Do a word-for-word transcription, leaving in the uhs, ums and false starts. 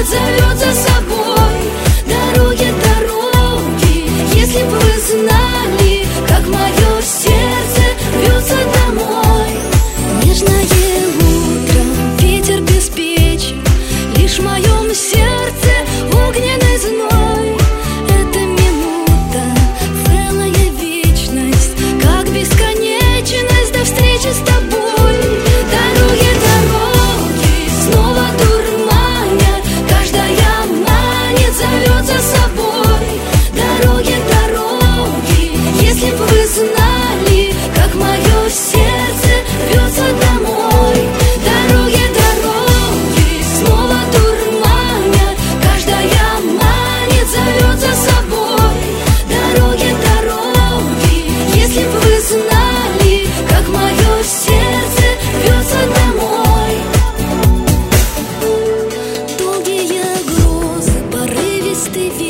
зовет за собой. Дороги, дороги, если бы вы знали, как мое сердце рвется домой. Нежное утро, ветер беспечен, лишь в моем сердце огненный зной. Эта минута, целая вечность, как бесконечность до встречи с тобой. Дороги, дороги, снова дурманят, каждая манит, зовет за собой. Дороги, дороги, если бы вы знали, как мое сердце рвется домой. Дороги, дороги, снова дурманят, каждая манит, зовет за собой. Дороги, дороги, если бы вы знали, как мое сердце рвется домой. Долгие грозы, порывистый ветер,